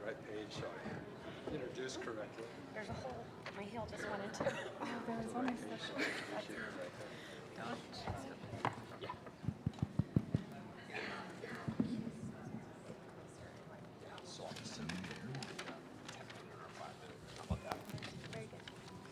right page so I introduce correctly. There's a hole. My heel just went into. Oh, there was one. So I'll just sit here. 10 minutes or 5 minutes. How about that? Very good.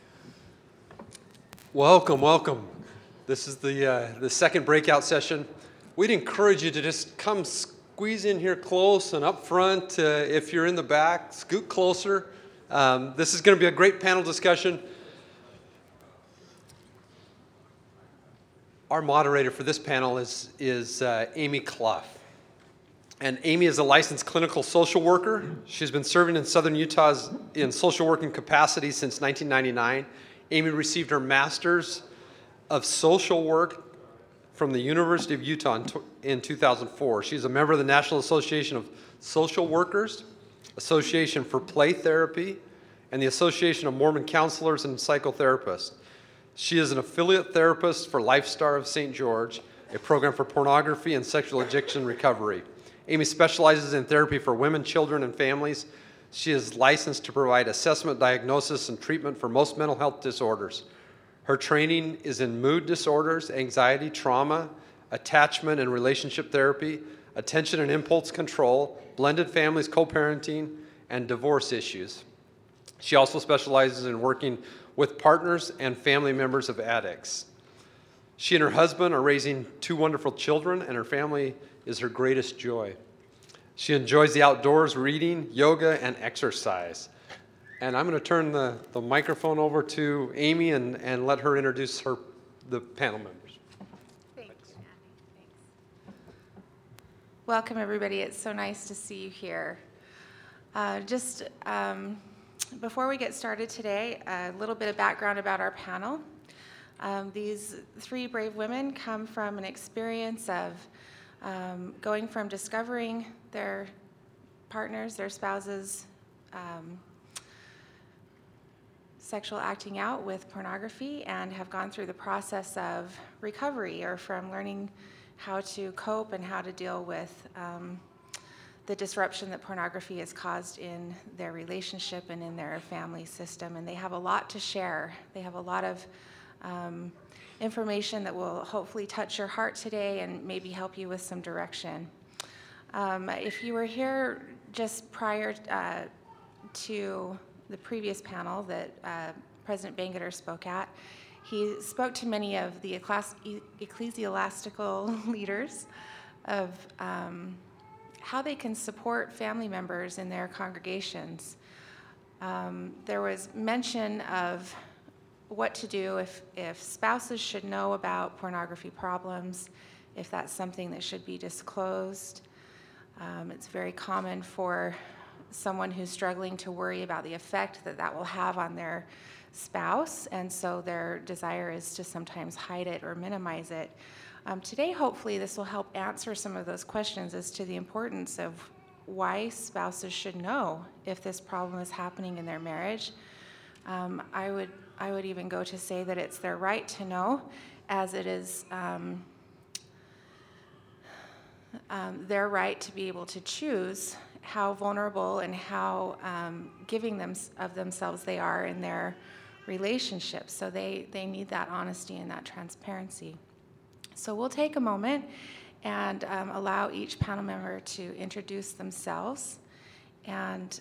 Welcome. This is the second breakout session. We'd encourage you to just come squeeze in here close and up front. If you're in the back, scoot closer. This is going to be a great panel discussion. Our moderator for this panel is Amy Clough. And Amy is a licensed clinical social worker. She's been serving in Southern Utah in social working capacity since 1999. Amy received her master's of social work from the University of Utah in 2004. She's a member of the National Association of Social Workers, Association for Play Therapy, and the Association of Mormon Counselors and Psychotherapists. She is an affiliate therapist for LifeStar of St. George, a program for pornography and sexual addiction recovery. Amy specializes in therapy for women, children, and families. She is licensed to provide assessment, diagnosis, and treatment for most mental health disorders. Her training is in mood disorders, anxiety, trauma, attachment and relationship therapy, attention and impulse control, blended families, co-parenting, and divorce issues. She also specializes in working with partners and family members of addicts. She and her husband are raising 2 wonderful children, and her family is her greatest joy. She enjoys the outdoors, reading, yoga, and exercise. And I'm going to turn the microphone over to Amy and let her introduce the panel members. Thanks. Welcome, everybody. It's so nice to see you here. Before we get started today, a little bit of background about our panel. These 3 brave women come from an experience of going from discovering their partners, their spouses, sexual acting out with pornography, and have gone through the process of recovery, or from learning how to cope and how to deal with the disruption that pornography has caused in their relationship and in their family system. And they have a lot to share. They have a lot of information that will hopefully touch your heart today and maybe help you with some direction. If you were here just prior to the previous panel that President Bangerter spoke at, he spoke to many of the ecclesiastical leaders of how they can support family members in their congregations. There was mention of what to do if spouses should know about pornography problems, if that's something that should be disclosed. It's very common for someone who's struggling to worry about the effect that will have on their spouse, and so their desire is to sometimes hide it or minimize it. Today, hopefully, this will help answer some of those questions as to the importance of why spouses should know if this problem is happening in their marriage. I would even go to say that it's their right to know, as it is their right to be able to choose how vulnerable and how giving them of themselves they are in their relationships. So they need that honesty and that transparency. So we'll take a moment and allow each panel member to introduce themselves. And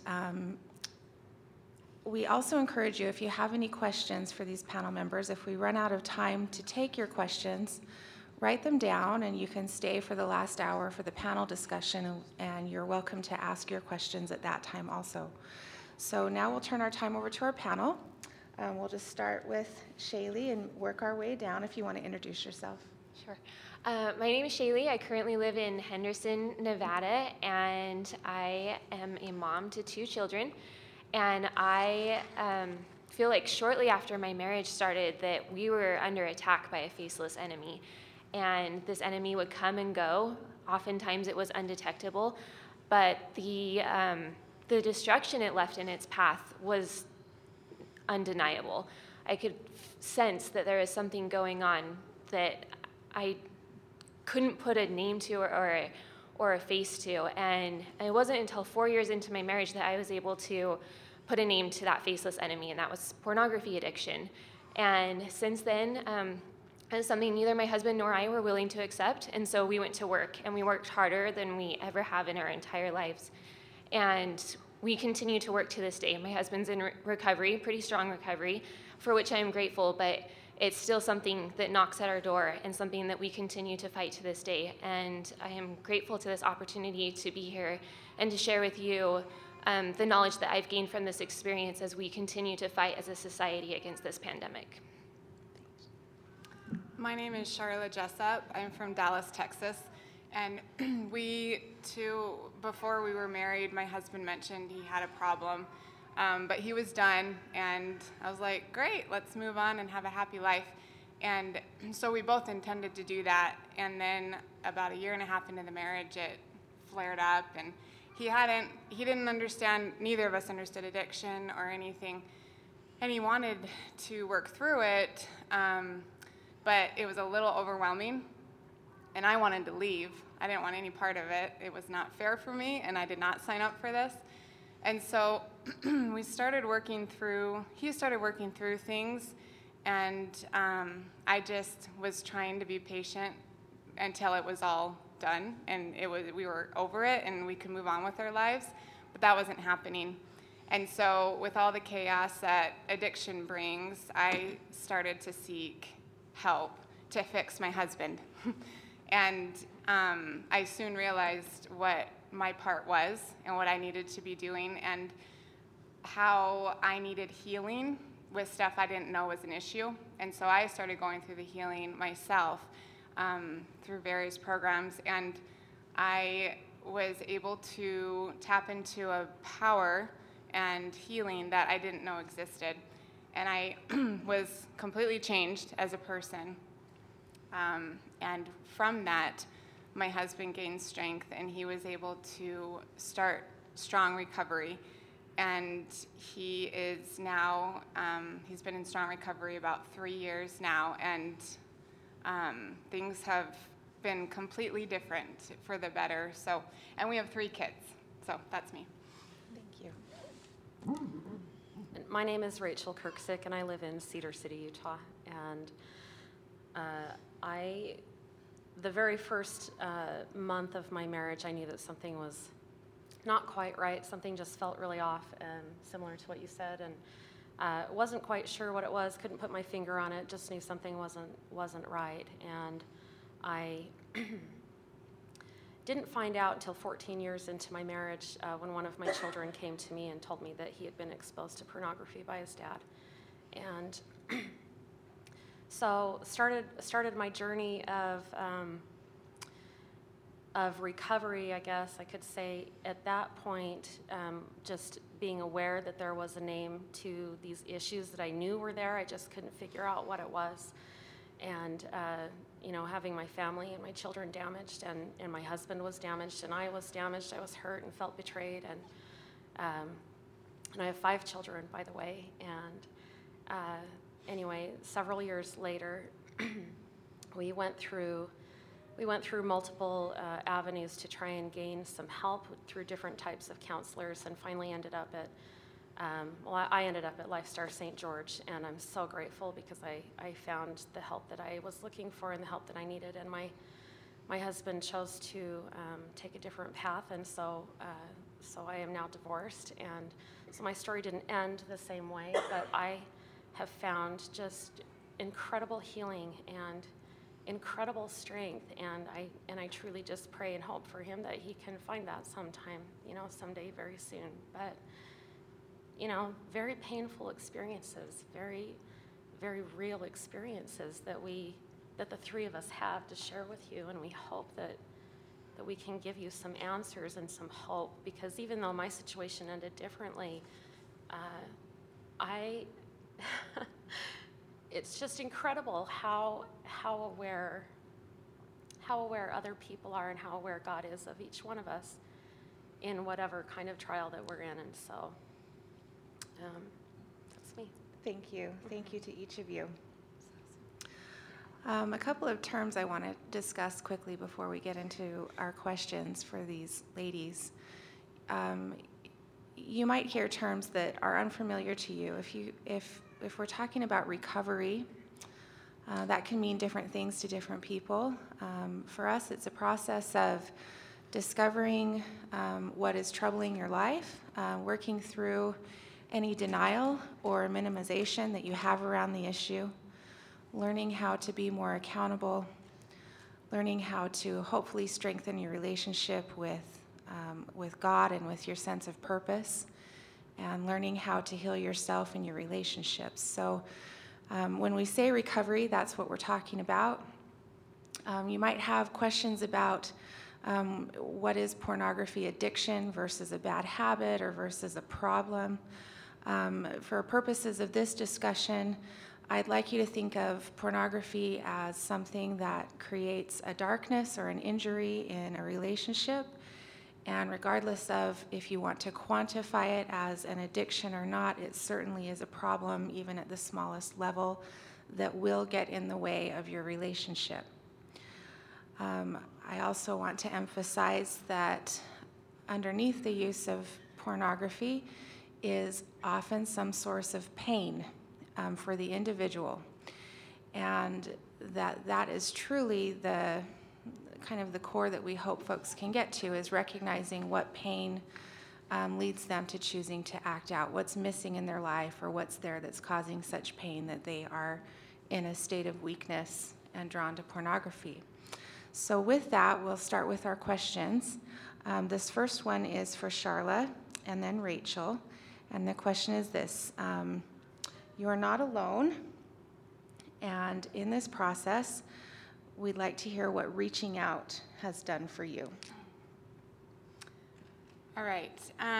we also encourage you, if you have any questions for these panel members, if we run out of time to take your questions, write them down, and you can stay for the last hour for the panel discussion, and you're welcome to ask your questions at that time also. So now we'll turn our time over to our panel. We'll just start with Shaylee and work our way down if you want to introduce yourself. Sure. My name is Shaylee. I currently live in Henderson, Nevada, and I am a mom to 2 children. And I feel like shortly after my marriage started that we were under attack by a faceless enemy. And this enemy would come and go. Oftentimes it was undetectable, but the destruction it left in its path was undeniable. I could sense that there was something going on that I couldn't put a name to or a face to. And it wasn't until 4 years into my marriage that I was able to put a name to that faceless enemy, and that was pornography addiction. And since then, it was something neither my husband nor I were willing to accept, and so we went to work, and we worked harder than we ever have in our entire lives. And we continue to work to this day. My husband's in recovery, pretty strong recovery, for which I am grateful, but it's still something that knocks at our door and something that we continue to fight to this day. And I am grateful to this opportunity to be here and to share with you the knowledge that I've gained from this experience as we continue to fight as a society against this pandemic. My name is Charla Jessup. I'm from Dallas, Texas. And before we were married, my husband mentioned he had a problem, but he was done, and I was like, great, let's move on and have a happy life. And so we both intended to do that, and then about 1.5 years into the marriage, it flared up, and he didn't understand, neither of us understood addiction or anything, and he wanted to work through it, but it was a little overwhelming. And I wanted to leave. I didn't want any part of it. It was not fair for me, and I did not sign up for this. And so he started working through things, and I just was trying to be patient until it was all done, and we were over it, and we could move on with our lives, but that wasn't happening. And so with all the chaos that addiction brings, I started to seek help to fix my husband. And I soon realized what my part was and what I needed to be doing and how I needed healing with stuff I didn't know was an issue. And so I started going through the healing myself through various programs. And I was able to tap into a power and healing that I didn't know existed. And I was completely changed as a person. And from that, my husband gained strength, and he was able to start strong recovery. And he is now, he's been in strong recovery about 3 years now, and things have been completely different for the better. So, and we have 3 kids. So that's me. Thank you. My name is Rachel Kirksick, and I live in Cedar City, Utah. And the very first month of my marriage, I knew that something was not quite right. Something just felt really off, and similar to what you said. And wasn't quite sure what it was. Couldn't put my finger on it. Just knew something wasn't right. And I didn't find out until 14 years into my marriage when one of my children came to me and told me that he had been exposed to pornography by his dad. And so started my journey of recovery, I guess I could say. At that point, just being aware that there was a name to these issues that I knew were there. I just couldn't figure out what it was. And having my family and my children damaged, and my husband was damaged, and I was damaged. I was hurt and felt betrayed. And I have 5 children, by the way. And anyway, several years later, we went through multiple avenues to try and gain some help through different types of counselors, and finally ended up at I ended up at LifeStar St. George, and I'm so grateful because I found the help that I was looking for and the help that I needed. And my husband chose to take a different path, and so I am now divorced. And so my story didn't end the same way, but I have found just incredible healing and incredible strength, and I truly just pray and hope for him that he can find that sometime, someday very soon. But very painful experiences, very, very real experiences that the 3 of us have to share with you, and we hope that we can give you some answers and some hope, because even though my situation ended differently, it's just incredible how aware other people are and how aware God is of each one of us in whatever kind of trial that we're in. And so that's me. Thank you. Thank you to each of you. A couple of terms I want to discuss quickly before we get into our questions for these ladies. You might hear terms that are unfamiliar to you. If we're talking about recovery, that can mean different things to different people. For us, it's a process of discovering what is troubling your life, working through any denial or minimization that you have around the issue, learning how to be more accountable, learning how to hopefully strengthen your relationship with God and with your sense of purpose, and learning how to heal yourself and your relationships. So when we say recovery, that's what we're talking about. You might have questions about what is pornography addiction versus a bad habit or versus a problem. For purposes of this discussion, I'd like you to think of pornography as something that creates a darkness or an injury in a relationship. And regardless of if you want to quantify it as an addiction or not, it certainly is a problem, even at the smallest level, that will get in the way of your relationship. I also want to emphasize that underneath the use of pornography is often some source of pain for the individual. And that is truly the kind of the core that we hope folks can get to, is recognizing what pain leads them to choosing to act out, what's missing in their life, or what's there that's causing such pain that they are in a state of weakness and drawn to pornography. So with that, we'll start with our questions. This first one is for Charla and then Rachel. And the question is this: you are not alone, and in this process, we'd like to hear what reaching out has done for you. All right.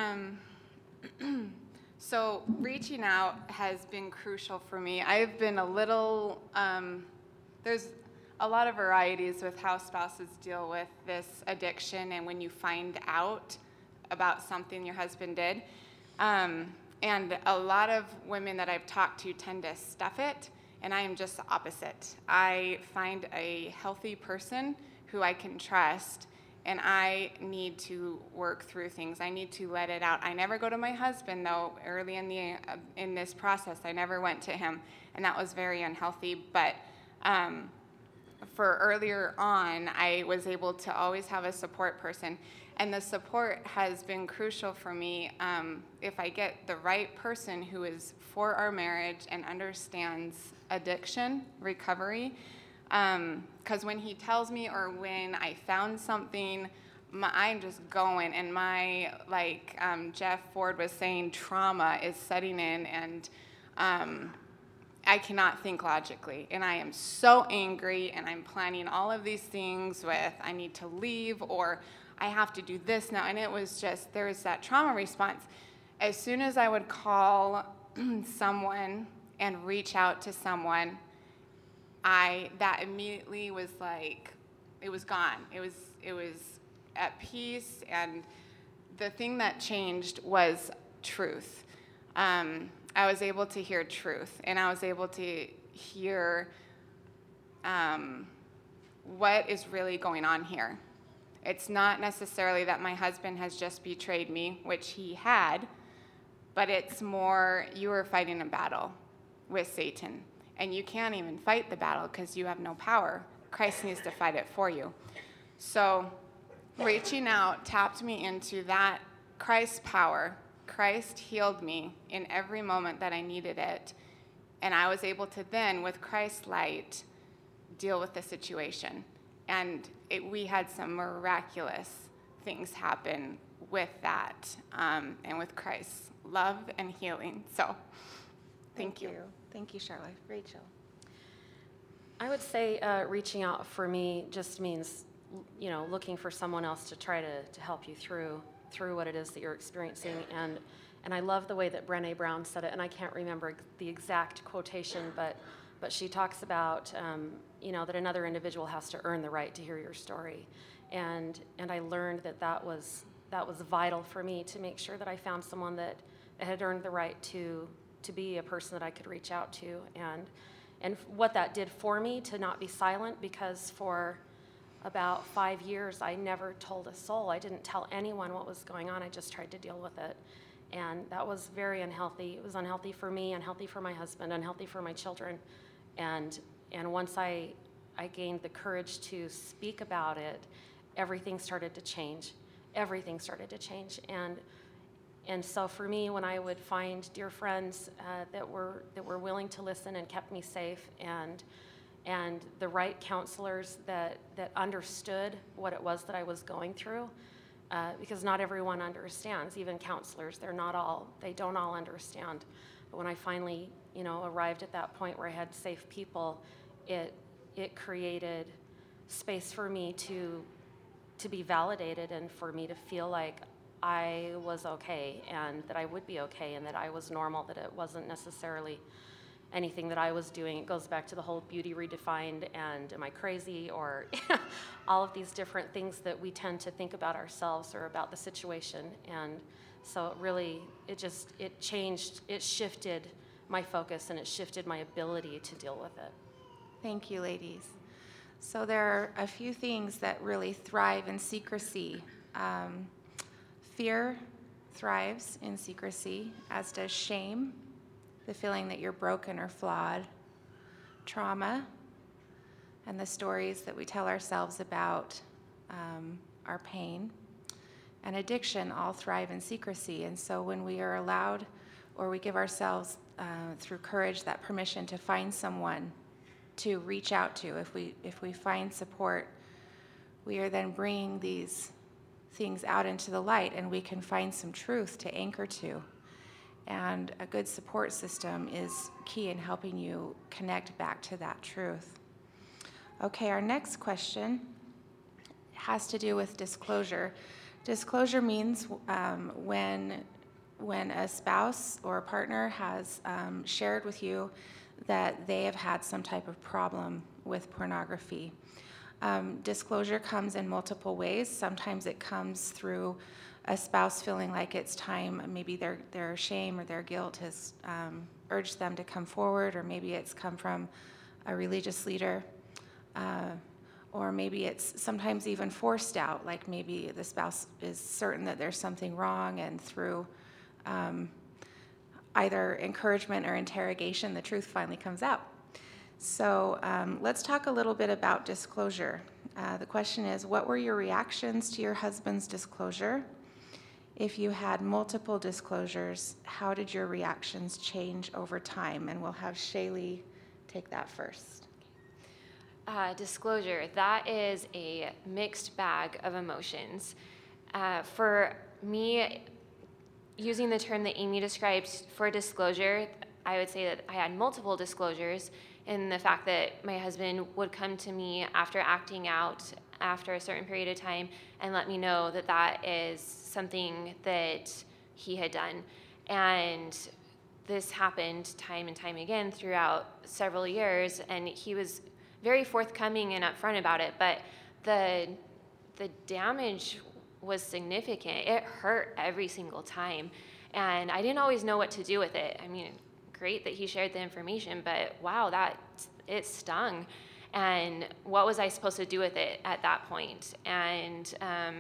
So reaching out has been crucial for me. I've been a little, there's a lot of varieties with how spouses deal with this addiction and when you find out about something your husband did. And a lot of women that I've talked to tend to stuff it, and I am just the opposite. I find a healthy person who I can trust, and I need to work through things. I need to let it out. I never go to my husband, though. Early in this process, I never went to him, and that was very unhealthy. But for earlier on, I was able to always have a support person, and the support has been crucial for me. If I get the right person who is for our marriage and understands addiction, recovery, because when he tells me or when I found something, I'm just going, and my, like Jeff Ford was saying, trauma is setting in, and I cannot think logically, and I am so angry, and I'm planning all of these things with I need to leave or I have to do this now, and it was just, there was that trauma response. As soon as I would call someone and reach out to someone, that immediately was like, it was gone. It was at peace, and the thing that changed was truth. I was able to hear truth, and I was able to hear what is really going on here. It's not necessarily that my husband has just betrayed me, which he had, but it's more you are fighting a battle with Satan, and you can't even fight the battle because you have no power. Christ needs to fight it for you. So reaching out tapped me into that Christ's power. Christ healed me in every moment that I needed it, and I was able to then, with Christ's light, deal with the situation. And we had some miraculous things happen with that, and with Christ's love and healing. So, thank you. Thank you, Charlotte. Rachel. I would say reaching out for me just means, looking for someone else to try to help you through what it is that you're experiencing. And I love the way that Brené Brown said it, and I can't remember the exact quotation, but she talks about, that another individual has to earn the right to hear your story. And I learned that was vital for me to make sure that I found someone that had earned the right to be a person that I could reach out to. and what that did for me to not be silent, because for about 5 years, I never told a soul. I didn't tell anyone what was going on. I just tried to deal with it. And that was very unhealthy. It was unhealthy for me, unhealthy for my husband, unhealthy for my children. And once I gained the courage to speak about it, everything started to change. Everything started to change. And so for me, when I would find dear friends that were willing to listen and kept me safe, and the right counselors that understood what it was that I was going through, because not everyone understands, even counselors, they don't all understand. But when I finally, arrived at that point where I had safe people, it created space for me to be validated, and for me to feel like I was okay, and that I would be okay, and that I was normal, that it wasn't necessarily anything that I was doing. It goes back to the whole beauty redefined and am I crazy, or all of these different things that we tend to think about ourselves or about the situation. And so it shifted my focus, and it shifted my ability to deal with it. Thank you, ladies. So there are a few things that really thrive in secrecy. Fear thrives in secrecy, as does shame, the feeling that you're broken or flawed, trauma, and the stories that we tell ourselves about our pain, and addiction all thrive in secrecy. And so when we are allowed, or we give ourselves through courage that permission to find someone to reach out to, if we find support, we are then bringing these things out into the light, and we can find some truth to anchor to. And a good support system is key in helping you connect back to that truth. Okay, our next question has to do with disclosure. Disclosure means when a spouse or a partner has shared with you that they have had some type of problem with pornography. Disclosure comes in multiple ways. Sometimes it comes through a spouse feeling like it's time, maybe their shame or their guilt has urged them to come forward, or maybe it's come from a religious leader, or maybe it's sometimes even forced out, like maybe the spouse is certain that there's something wrong, and through either encouragement or interrogation, the truth finally comes out. So let's talk a little bit about disclosure. The question is, what were your reactions to your husband's disclosure? If you had multiple disclosures, how did your reactions change over time? And we'll have Shaylee take that first. Disclosure, that is a mixed bag of emotions. For me, using the term that Amy described for disclosure, I would say that I had multiple disclosures, in the fact that my husband would come to me after acting out after a certain period of time and let me know that that is something that he had done. And this happened time and time again throughout several years, and he was very forthcoming and upfront about it, but the damage was significant. It hurt every single time, and I didn't always know what to do with it. I mean, great that he shared the information, but wow, it stung. And what was I supposed to do with it at that point? And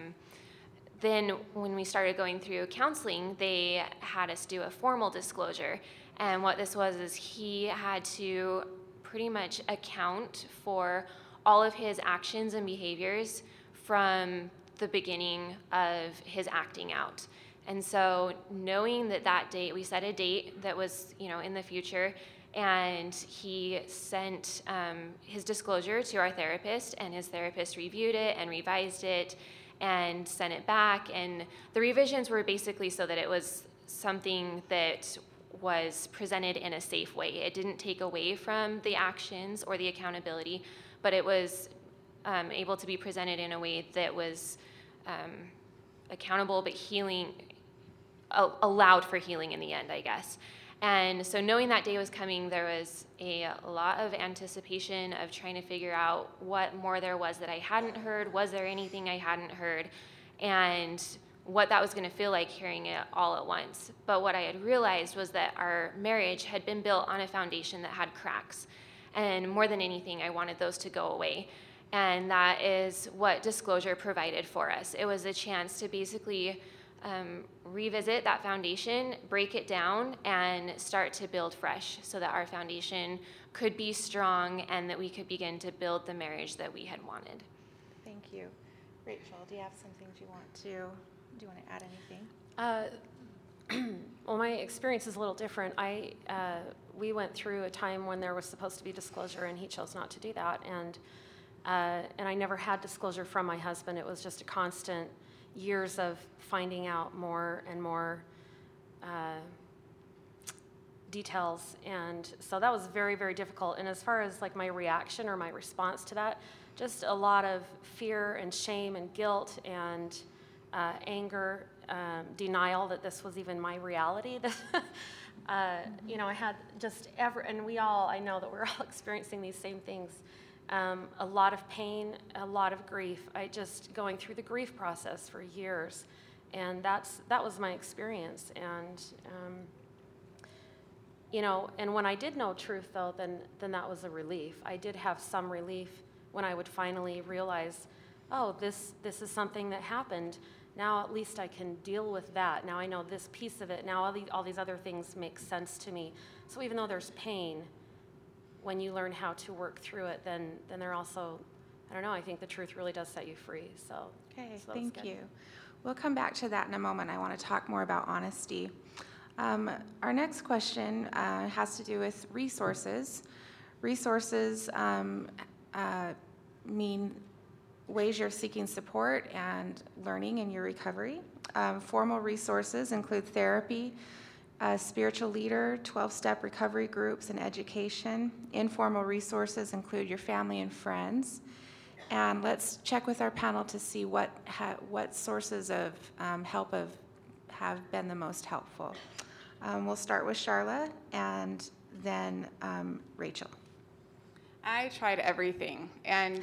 then when we started going through counseling, they had us do a formal disclosure. And what this was is he had to pretty much account for all of his actions and behaviors from the beginning of his acting out. And so knowing that date, we set a date that was, in the future, and he sent his disclosure to our therapist, and his therapist reviewed it and revised it and sent it back. And the revisions were basically so that it was something that was presented in a safe way. It didn't take away from the actions or the accountability, but it was able to be presented in a way that was accountable, but healing, allowed for healing in the end, I guess. And so knowing that day was coming, there was a lot of anticipation of trying to figure out what more there was that I hadn't heard. Was there anything I hadn't heard? And what that was going to feel like hearing it all at once. But what I had realized was that our marriage had been built on a foundation that had cracks. And more than anything, I wanted those to go away. And that is what disclosure provided for us. It was a chance to basically revisit that foundation, break it down, and start to build fresh so that our foundation could be strong and that we could begin to build the marriage that we had wanted. Thank you. Rachel, do you have some things do you want to add anything? Well, my experience is a little different. We went through a time when there was supposed to be disclosure, and he chose not to do that. And I never had disclosure from my husband. It was just a constant years of finding out more and more details. And so that was very, very difficult. And as far as like my reaction or my response to that, just a lot of fear and shame and guilt and anger, denial that this was even my reality. I had just and I know that we're all experiencing these same things. A lot of pain, a lot of grief. I just going through the grief process for years, and that was my experience. And and when I did know truth, though, then that was a relief. I did have some relief when I would finally realize, oh, this is something that happened. Now at least I can deal with that. Now I know this piece of it. Now all these other things make sense to me. So even though there's pain, when you learn how to work through it, then they're also, I don't know, I think the truth really does set you free. Okay, so thank you. We'll come back to that in a moment. I want to talk more about honesty. Our next question has to do with resources. Resources mean ways you're seeking support and learning in your recovery. Formal resources include therapy, a spiritual leader, 12-step recovery groups, and education. Informal resources include your family and friends. And let's check with our panel to see what sources of help have been the most helpful. We'll start with Charla and then Rachel. I tried everything, and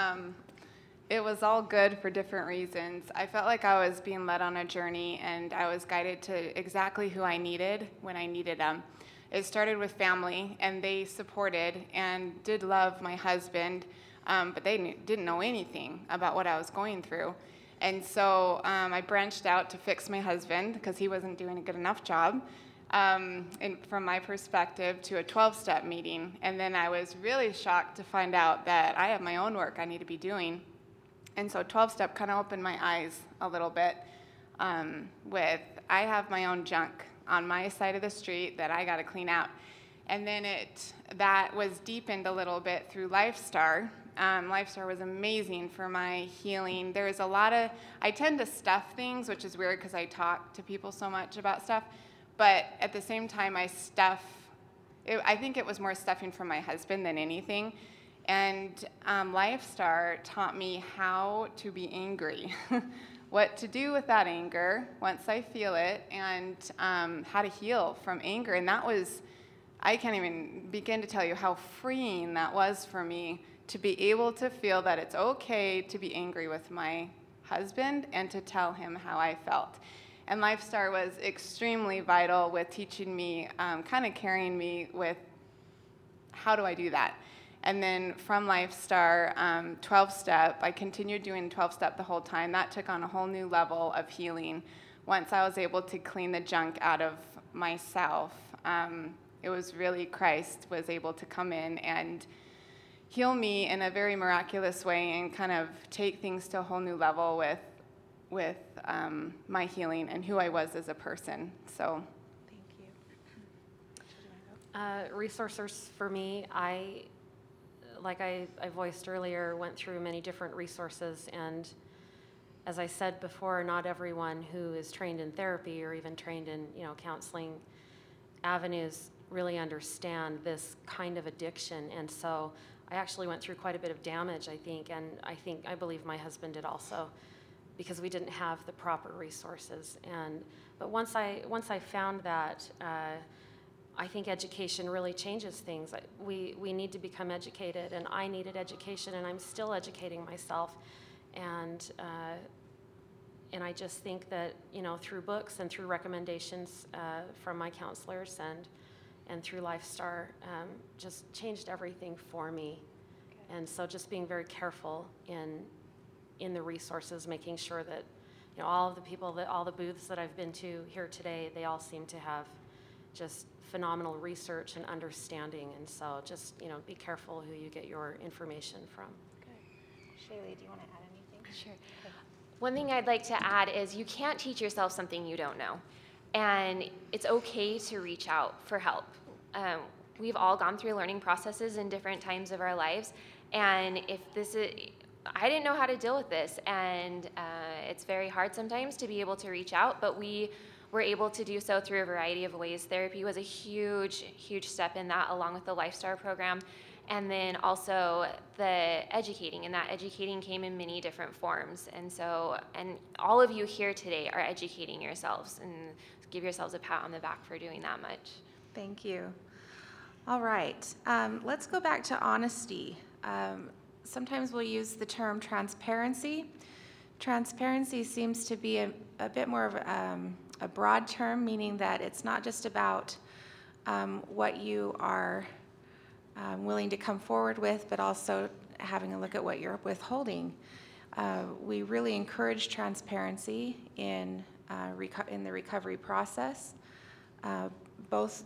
it was all good for different reasons. I felt like I was being led on a journey, and I was guided to exactly who I needed when I needed them. It started with family, and they supported and did love my husband, but they didn't know anything about what I was going through. And so I branched out to fix my husband because he wasn't doing a good enough job. From my perspective, to a 12-step meeting. And then I was really shocked to find out that I have my own work I need to be doing. And so 12-step kind of opened my eyes a little bit with I have my own junk on my side of the street that I got to clean out. And then that was deepened a little bit through LifeStar. LifeStar was amazing for my healing. There was I tend to stuff things, which is weird because I talk to people so much about stuff. But at the same time, I think it was more stuffing from my husband than anything. And LifeStar taught me how to be angry, what to do with that anger once I feel it, and how to heal from anger. And I can't even begin to tell you how freeing that was for me to be able to feel that it's okay to be angry with my husband and to tell him how I felt. And LifeStar was extremely vital with teaching me, kind of carrying me with how do I do that. And then from LifeStar, 12-step, I continued doing 12-step the whole time. That took on a whole new level of healing. Once I was able to clean the junk out of myself, it was really Christ was able to come in and heal me in a very miraculous way and kind of take things to a whole new level with my healing and who I was as a person. So, Thank you. Resources for me, like I voiced earlier, went through many different resources, and as I said before, not everyone who is trained in therapy or even trained in counseling avenues really understand this kind of addiction. And so I actually went through quite a bit of damage, I think, and I believe my husband did also, because we didn't have the proper resources. But once I found that, I think education really changes things. We need to become educated, and I needed education, and I'm still educating myself. And I just think that through books and through recommendations from my counselors and through LifeStar just changed everything for me. And so just being very careful in the resources, making sure that all of the people, all the booths that I've been to here today, they all seem to have just phenomenal research and understanding. And so just be careful who you get your information from. Shaylee, do you want to add anything? Sure. One thing I'd like to add is you can't teach yourself something you don't know. And it's okay to reach out for help. We've all gone through learning processes in different times of our lives. And I didn't know how to deal with this. And it's very hard sometimes to be able to reach out, but we were able to do so through a variety of ways. Therapy was a huge, huge step in that, along with the LifeStar program. And then also the educating, and that educating came in many different forms. And all of you here today are educating yourselves, and give yourselves a pat on the back for doing that much. Thank you. All right, let's go back to honesty. Sometimes we'll use the term transparency. Transparency seems to be a bit more of a broad term, meaning that it's not just about what you are willing to come forward with, but also having a look at what you're withholding. We really encourage transparency in the recovery process, both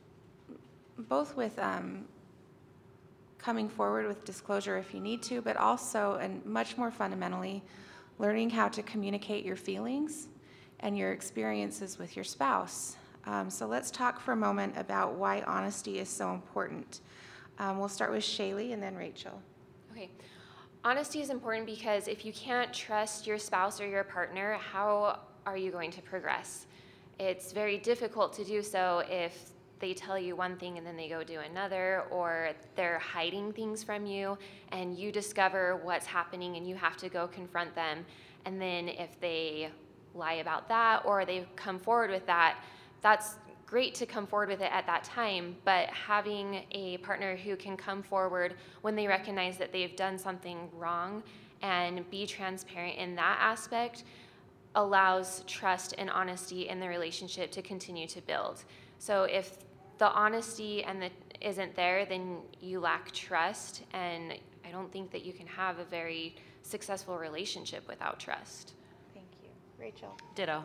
with coming forward with disclosure if you need to, but also, and much more fundamentally, learning how to communicate your feelings and your experiences with your spouse. So let's talk for a moment about why honesty is so important. We'll start with Shaylee and then Rachel. Okay. Honesty is important because if you can't trust your spouse or your partner, how are you going to progress? It's very difficult to do so if they tell you one thing and then they go do another, or they're hiding things from you and you discover what's happening and you have to go confront them. And then if they lie about that or they come forward with that, that's great to come forward with it at that time, but having a partner who can come forward when they recognize that they've done something wrong and be transparent in that aspect allows trust and honesty in the relationship to continue to build. So if the honesty isn't there, then you lack trust, and I don't think that you can have a very successful relationship without trust. Thank you. Rachel. Ditto.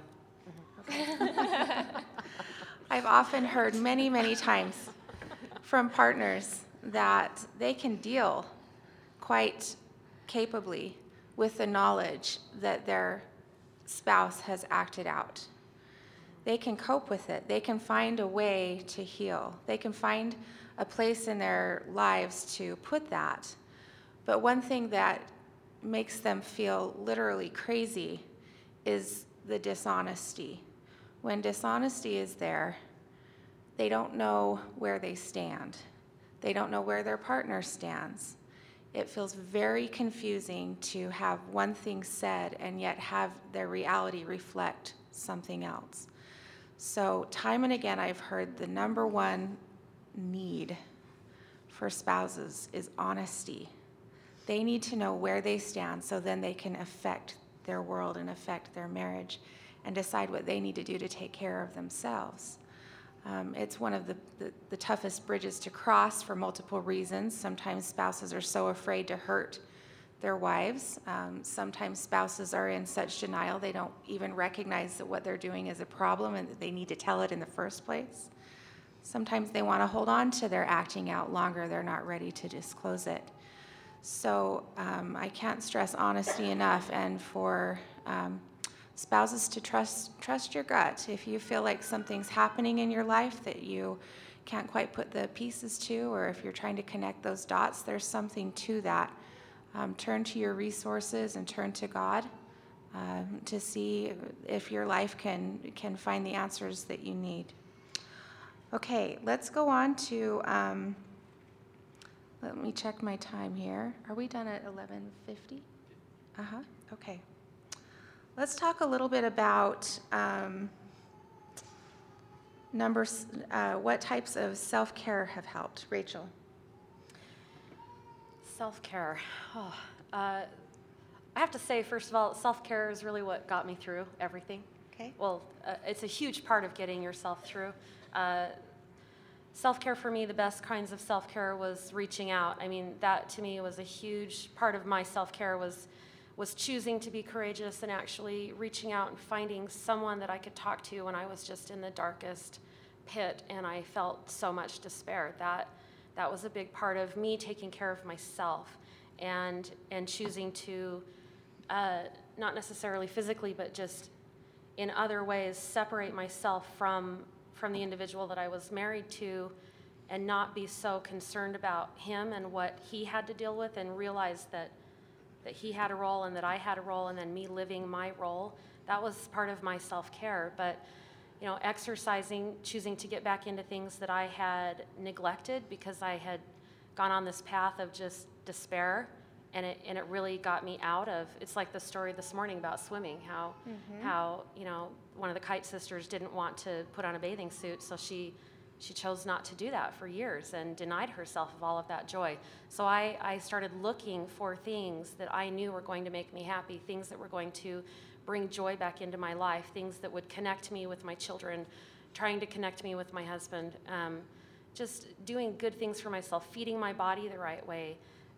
I've often heard many, many times from partners that they can deal quite capably with the knowledge that their spouse has acted out. They can cope with it. They can find a way to heal. They can find a place in their lives to put that. But one thing that makes them feel literally crazy is the dishonesty. When dishonesty is there, they don't know where they stand. They don't know where their partner stands. It feels very confusing to have one thing said and yet have their reality reflect something else. So time and again, I've heard the number one need for spouses is honesty. They need to know where they stand so then they can affect their world and affect their marriage and decide what they need to do to take care of themselves. It's one of the toughest bridges to cross for multiple reasons. Sometimes spouses are so afraid to hurt their wives. Sometimes spouses are in such denial they don't even recognize that what they're doing is a problem and that they need to tell it in the first place. Sometimes they want to hold on to their acting out longer. They're not ready to disclose it. So I can't stress honesty enough, and for spouses to trust your gut. If you feel like something's happening in your life that you can't quite put the pieces to, or if you're trying to connect those dots, there's something to that. Turn to your resources and turn to God to see if your life can find the answers that you need. Okay, let's go on to, let me check my time here. Are we done at 11:50? Okay. Let's talk a little bit about what types of self-care have helped. Rachel. Self-care. I have to say, first of all, self-care is really what got me through everything. Okay. Well, it's a huge part of getting yourself through. self-care for me, the best kinds of self-care was reaching out. I mean, that to me was a huge part of my self-care was choosing to be courageous and actually reaching out and finding someone that I could talk to when I was just in the darkest pit and I felt so much despair. That was a big part of me taking care of myself and choosing to, not necessarily physically, but just in other ways, separate myself from the individual that I was married to and not be so concerned about him and what he had to deal with, and realize that he had a role and that I had a role, and then me living my role. That was part of my self-care. But exercising, choosing to get back into things that I had neglected because I had gone on this path of just despair, and it really got me out of. It's like the story this morning about swimming, how one of the Kite sisters didn't want to put on a bathing suit, so she chose not to do that for years and denied herself of all of that joy. So I started looking for things that I knew were going to make me happy, things that were going to bring joy back into my life, things that would connect me with my children, trying to connect me with my husband, just doing good things for myself, feeding my body the right way,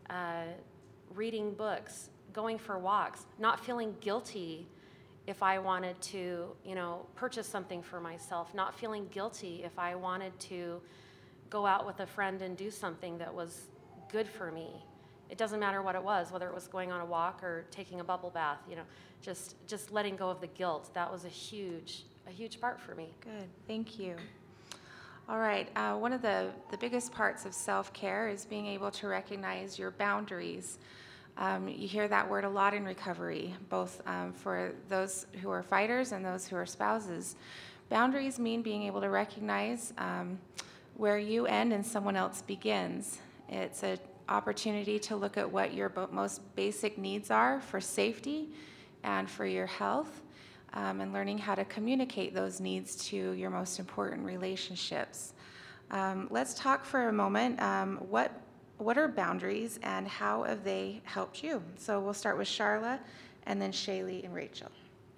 reading books, going for walks, not feeling guilty if I wanted to, purchase something for myself, not feeling guilty if I wanted to go out with a friend and do something that was good for me. It doesn't matter what it was, whether it was going on a walk or taking a bubble bath, just letting go of the guilt. That was a huge part for me. Good, thank you. All right, one of the biggest parts of self-care is being able to recognize your boundaries. You hear that word a lot in recovery, both for those who are fighters and those who are spouses. Boundaries mean being able to recognize where you end and someone else begins. It's an opportunity to look at what your most basic needs are for safety and for your health, and learning how to communicate those needs to your most important relationships. Let's talk for a moment. What are boundaries and how have they helped you? So we'll start with Charla and then Shaylee and Rachel.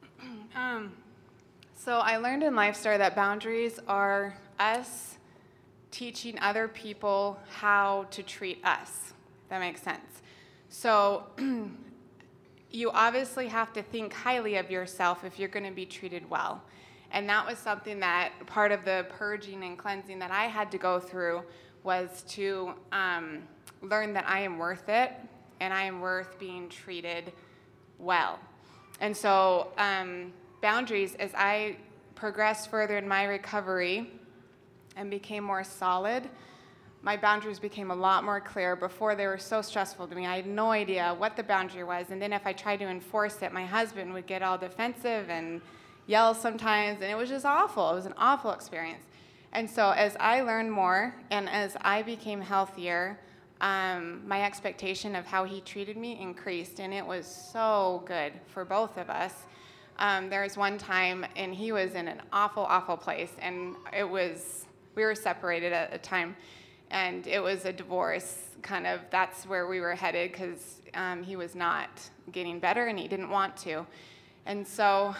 So I learned in LifeStar that boundaries are us teaching other people how to treat us. If that makes sense. So you obviously have to think highly of yourself if you're going to be treated well. And that was something that part of the purging and cleansing that I had to go through was to learn that I am worth it and I am worth being treated well. And so boundaries, as I progressed further in my recovery and became more solid, my boundaries became a lot more clear. Before, they were so stressful to me. I had no idea what the boundary was. And then if I tried to enforce it, my husband would get all defensive and yell sometimes, and it was just awful. It was an awful experience. And so as I learned more and as I became healthier, my expectation of how he treated me increased, and it was so good for both of us. There was one time, and he was in an awful, awful place, and we were separated at the time, and it was a divorce, kind of. That's where we were headed, because he was not getting better, and he didn't want to. And so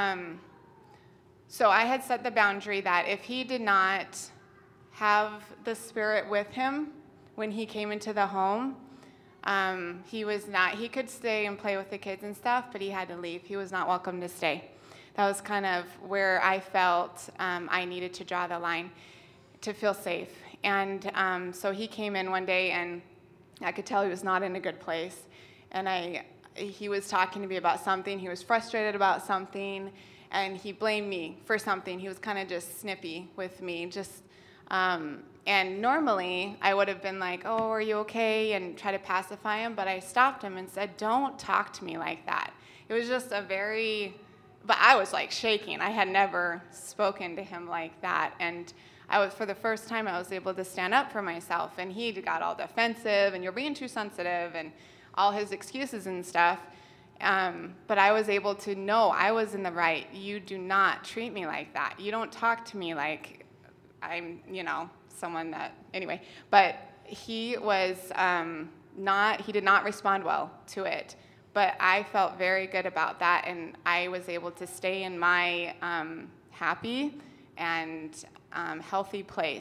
I had set the boundary that if he did not have the Spirit with him when he came into the home, he could stay and play with the kids and stuff, but he had to leave. He was not welcome to stay. That was kind of where I felt I needed to draw the line to feel safe. And so he came in one day, and I could tell he was not in a good place. And he was talking to me about something. He was frustrated about something, and he blamed me for something. He was kind of just snippy with me. And normally, I would have been like, oh, are you okay? And try to pacify him. But I stopped him and said, don't talk to me like that. It was just but I was like shaking. I had never spoken to him like that. And for the first time, I was able to stand up for myself. And he got all defensive, and you're being too sensitive, and all his excuses and stuff. But I was able to know I was in the right. You do not treat me like that. You don't talk to me like I'm, someone that, anyway. But he was he did not respond well to it. But I felt very good about that, and I was able to stay in my happy and healthy place.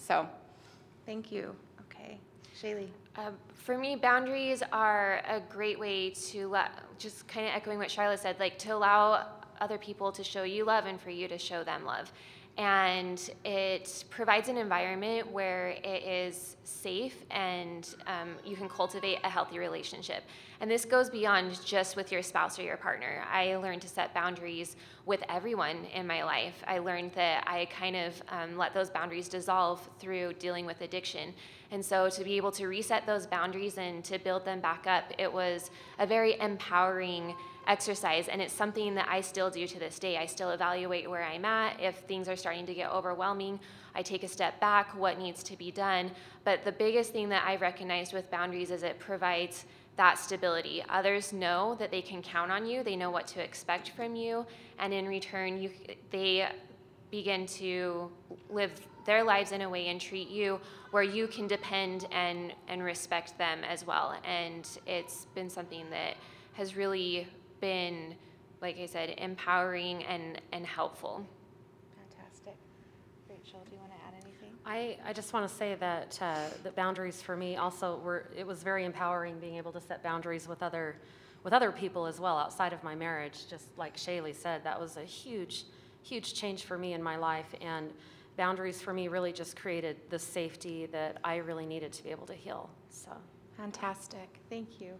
So Thank you. Okay. Shaylee. For me, boundaries are a great way to just kind of echoing what Charlotte said, like to allow other people to show you love and for you to show them love. And it provides an environment where it is safe and you can cultivate a healthy relationship. And this goes beyond just with your spouse or your partner. I learned to set boundaries with everyone in my life. I learned that I kind of let those boundaries dissolve through dealing with addiction. And so to be able to reset those boundaries and to build them back up, it was a very empowering exercise, and it's something that I still do to this day. I still evaluate where I'm at. If things are starting to get overwhelming, I take a step back, what needs to be done. But the biggest thing that I've recognized with boundaries is it provides that stability. Others know that they can count on you. They know what to expect from you, and in return, they begin to live their lives in a way and treat you where you can depend and respect them as well. And it's been something that has really been, like I said, empowering and helpful. Fantastic. Rachel, do you want to add anything? I just want to say that the boundaries for me also it was very empowering being able to set boundaries with other people as well outside of my marriage. Just like Shaylee said, that was a huge change for me in my life, and boundaries for me really just created the safety that I really needed to be able to heal. So Fantastic. Thank you.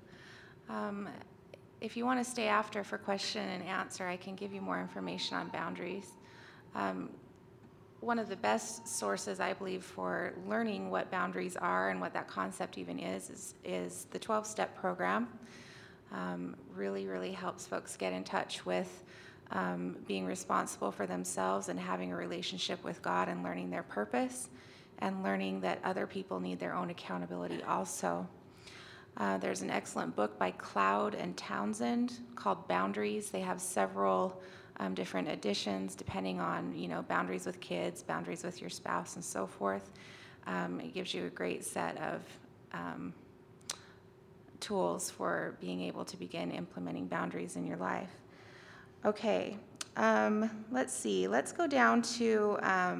If you want to stay after for question and answer, I can give you more information on boundaries. One of the best sources, I believe, for learning what boundaries are and what that concept even is the 12-step program. Really helps folks get in touch with being responsible for themselves and having a relationship with God and learning their purpose and learning that other people need their own accountability also. There's an excellent book by Cloud and Townsend called Boundaries. They have several different editions depending on, boundaries with kids, boundaries with your spouse, and so forth. It gives you a great set of tools for being able to begin implementing boundaries in your life. Okay, let's see. Let's go down to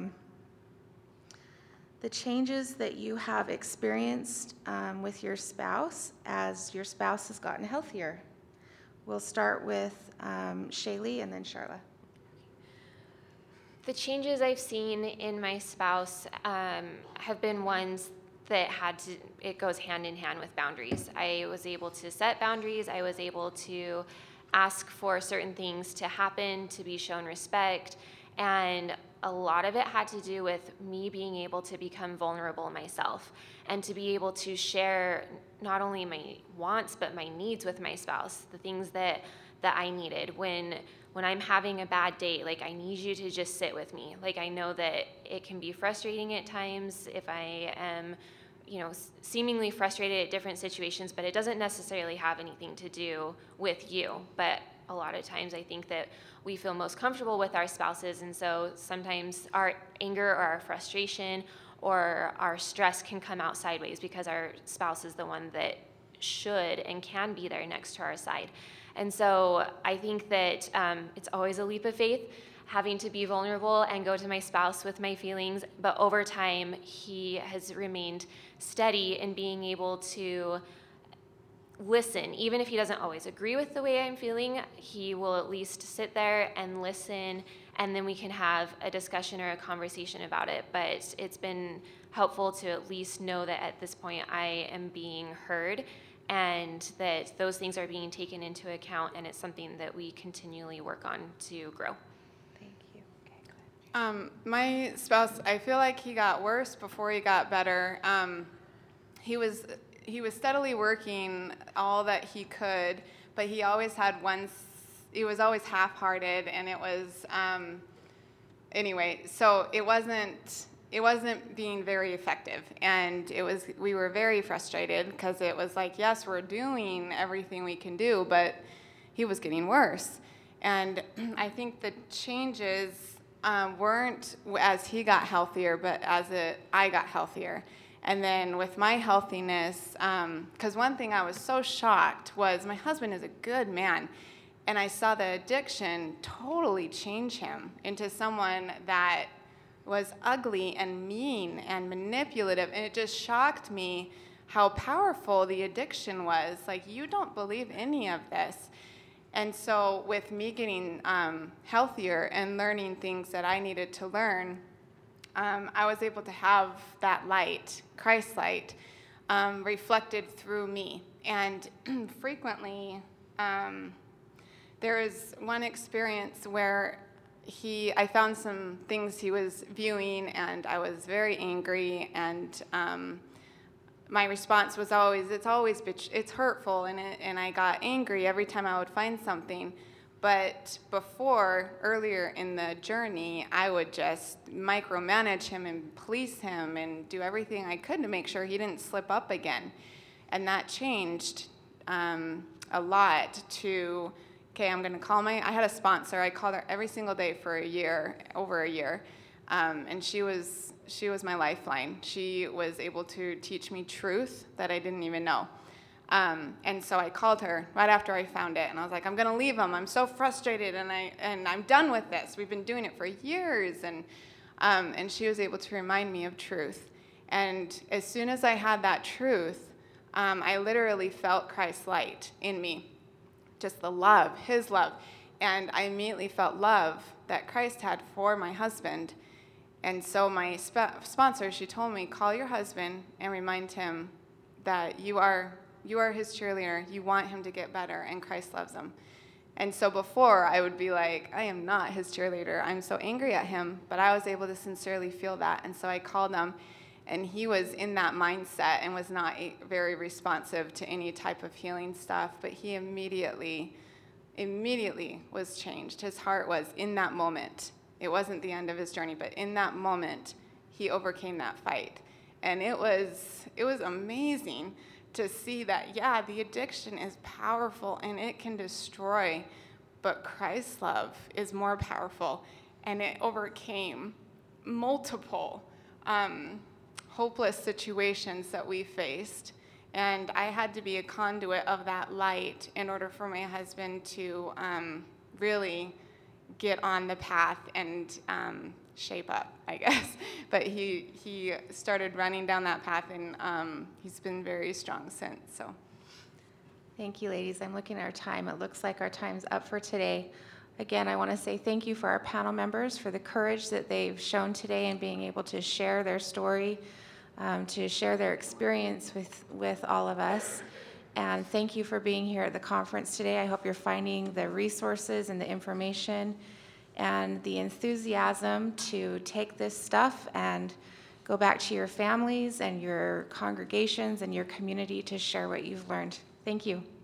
the changes that you have experienced with your spouse as your spouse has gotten healthier. We'll start with Shaylee and then Charla. The changes I've seen in my spouse have been ones that it goes hand in hand with boundaries. I was able to set boundaries. I was able to ask for certain things to happen, to be shown respect, and a lot of it had to do with me being able to become vulnerable myself and to be able to share not only my wants but my needs with my spouse, the things that I needed. When I'm having a bad day, like, I need you to just sit with me. Like, I know that it can be frustrating at times if I am seemingly frustrated at different situations, but it doesn't necessarily have anything to do with you. But a lot of times I think that we feel most comfortable with our spouses, and so sometimes our anger or our frustration or our stress can come out sideways because our spouse is the one that should and can be there next to our side. And so I think that it's always a leap of faith, having to be vulnerable and go to my spouse with my feelings, but over time he has remained steady in being able to listen. Even if he doesn't always agree with the way I'm feeling, he will at least sit there and listen, and then we can have a discussion or a conversation about it. But it's been helpful to at least know that at this point I am being heard and that those things are being taken into account, and it's something that we continually work on to grow. Thank you. Okay, go ahead. My spouse, I feel like he got worse before he got better. He was steadily working all that he could, but he always had he was always half-hearted, and it was, anyway, so it wasn't being very effective, and we were very frustrated because it was like, yes, we're doing everything we can do, but he was getting worse. And I think the changes weren't as he got healthier, but as I got healthier. And then with my healthiness, because one thing I was so shocked was my husband is a good man, and I saw the addiction totally change him into someone that was ugly and mean and manipulative, and it just shocked me how powerful the addiction was. Like, you don't believe any of this. And so with me getting healthier and learning things that I needed to learn, I was able to have that light, Christ's light, reflected through me. And frequently, there was one experience where I found some things he was viewing, and I was very angry, and my response was always, it's hurtful, and I got angry every time I would find something. But earlier in the journey, I would just micromanage him and police him and do everything I could to make sure he didn't slip up again. And that changed a lot to, okay, I'm going to call I had a sponsor. I called her every single day for over a year. And she was my lifeline. She was able to teach me truth that I didn't even know. And so I called her right after I found it, and I was like, I'm going to leave him. I'm so frustrated, and I'm done with this. We've been doing it for years. And she was able to remind me of truth. And as soon as I had that truth, I literally felt Christ's light in me, just the love, his love. And I immediately felt love that Christ had for my husband. And so my sponsor, she told me, call your husband and remind him that you are his cheerleader. You want him to get better, and Christ loves him. And so before, I would be like, I am not his cheerleader. I'm so angry at him. But I was able to sincerely feel that. And so I called him, and he was in that mindset and was not very responsive to any type of healing stuff. But he immediately was changed. His heart was in that moment. It wasn't the end of his journey, but in that moment, he overcame that fight. And it was amazing to see that, yeah, the addiction is powerful and it can destroy, but Christ's love is more powerful, and it overcame multiple hopeless situations that we faced. And I had to be a conduit of that light in order for my husband to really get on the path and shape up, I guess. But he started running down that path, and he's been very strong since. So, Thank you, ladies. I'm looking at our time. It looks like our time's up for today. Again, I want to say thank you for our panel members for the courage that they've shown today in being able to share their story, to share their experience with all of us. And thank you for being here at the conference today. I hope you're finding the resources and the information and the enthusiasm to take this stuff and go back to your families and your congregations and your community to share what you've learned. Thank you.